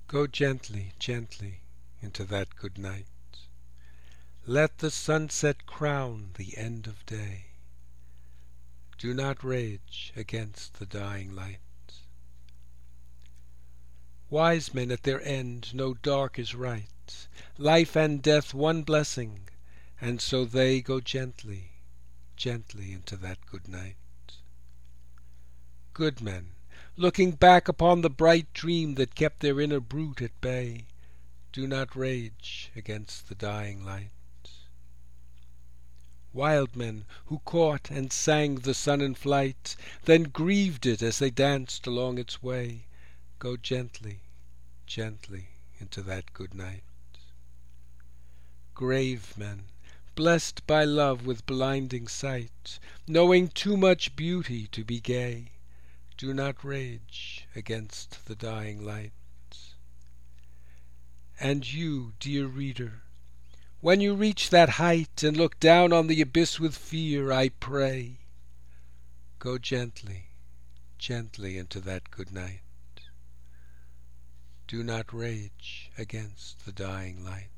Go gently, gently into that good night. Let the sunset crown the end of day. Do not rage against the dying light. Wise men at their end know dark is right, life and death one blessing, and so they go gently, gently into that good night. Good men, looking back upon the bright dream that kept their inner brute at bay, do not rage against the dying light. Wild men who caught and sang the sun in flight, then grieved it as they danced along its way, go gently, gently into that good night. Grave men, blessed by love with blinding sight, knowing too much beauty to be gay, do not rage against the dying light. And you, dear reader, when you reach that height and look down on the abyss with fear, I pray, go gently, gently into that good night. Do not rage against the dying light.